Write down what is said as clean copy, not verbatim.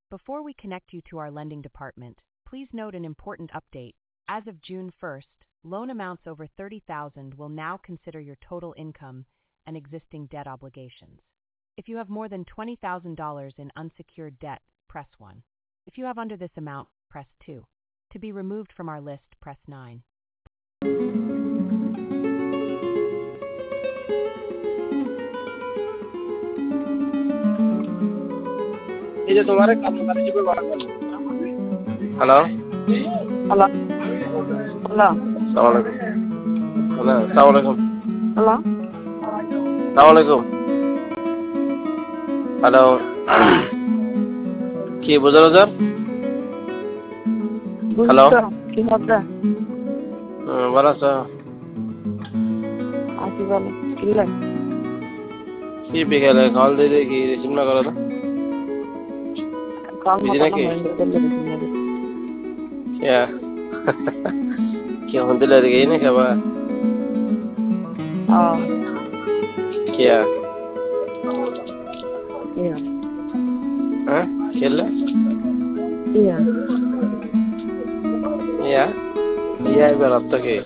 Before we connect you to our lending department, please note an important update. As of June 1st, loan amounts over $30,000 will now consider your total income and existing debt obligations. If you have more than $20,000 in unsecured debt, press 1. If you have under this amount, press 2. To be removed from our list, press 9. Hello. Hello. Hello. Assalamualaikum. Hello. Assalamualaikum. Hello. কি বুঝার হাজার? Hello, কি হবে? ভালো আছো? আছি ভালো। কিলে? কি বিকেলে কল দিয়ে কি রিসিভ না করো তো? কল বিজি নাকি? Ya. Kau hendak lari ini ke apa? Oh. Kia. Iya. Hah? Kela? Iya. Iya. Iya berat tak ke?